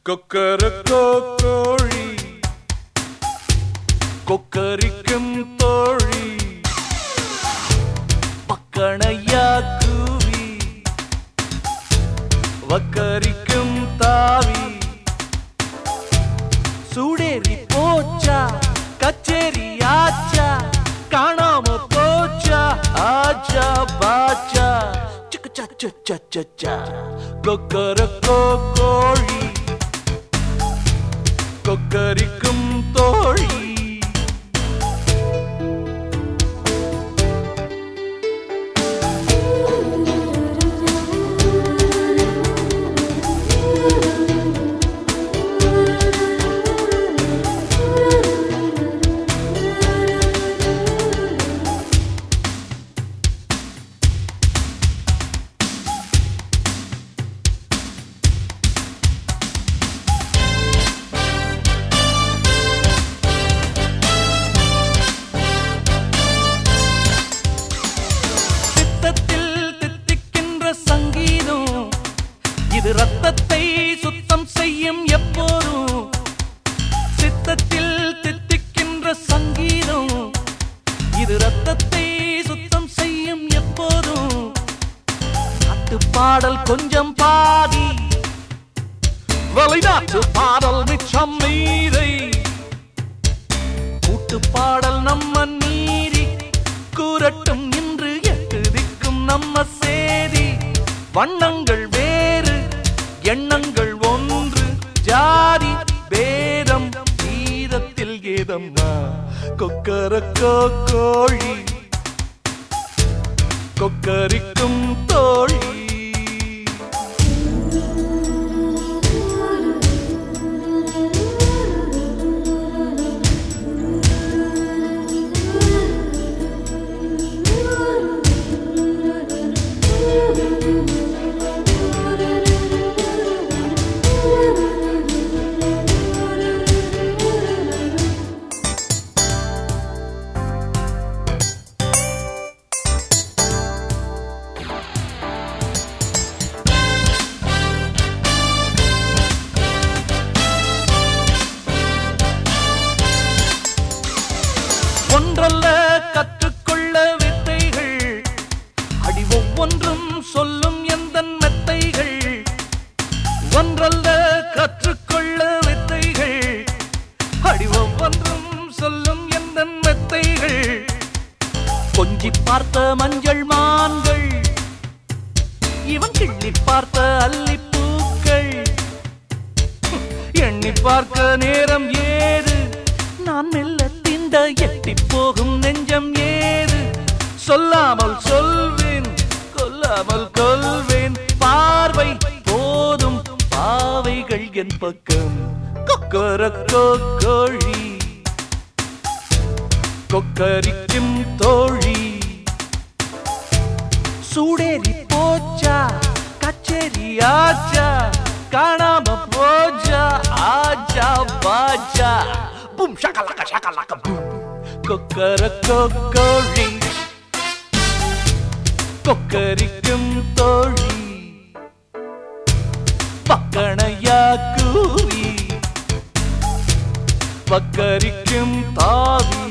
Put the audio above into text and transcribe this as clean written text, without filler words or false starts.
கொக்கரக்கோ கோழி கொக்கரிக்கும் தோழி பக்கணையா கூவி வக்கரிக்கும் தாவி சூடேறி போச்சா கச்சேரி ஆச்சா காணாம போச்சா ஆச்சா பாச்சா சிக்கச்சா சச்சா சச்சா கொக்கரக்கோ கோழி கொக்கரிக்கும் தோழி இது ரத்தத்தை சுத்தம் செய்யும் எப்போதும் சித்தத்தில் தித்திக்கின்ற சங்கீதம் இது ரத்தத்தை சுத்தம் செய்யும் எப்போதும் நாட்டு பாடல் கொஞ்சம் பாதி வெளிநாட்டு பாடல் மிச்சம் மீதை கூட்டு பாடல் நம்ம நீதி கூறட்டும் இன்று எட்டு திக்கும் நம்ம சேதி வண்ணங்கள் வேறு எண்ணங்கள் ஒன்று ஜாதி பேதம் கீதத்தில் ஏதம்மா கொக்கரக்கோ கோழி கொக்கரிக்கும் தோழி ஒன்றல்ல கற்றுக்கொள்ள வித்தைகள் அடி ஒவ்வொன்றும் சொல்லும் எந்த மெத்தைகள் ஒன்றல்ல கற்றுக்கொள்ள வித்தைகள் அடி ஒவ்வொன்றும் சொல்லும் எந்த மெத்தைகள் கொஞ்சி பார்த்த மஞ்சள் மான்கள் இவன் கிள்ளி பார்த்த அல்லிப்பூக்கள் எண்ணி பார்க்க நேரம் ஏது நான் மெல்ல எட்டி போகும் நெஞ்சம் ஏது சொல்லாமல் சொல்வேன் கொல்லாமல் கொள்வேன் பார்வை போதும் பாவைகள் என் பக்கம் கொக்கரக்கோ கோழி கொக்கரிக்கும் தோழி சூடேறி போச்சா கச்சேரி ஆச்சா காணாம போச்சா ஆச்சா பாச்சா boom shakalaka shakalaka boom Kokkarakko கோழி கொக்கரிக்கும் தோழி பக்கணையா கூவி வக்கரிக்கும் தாவி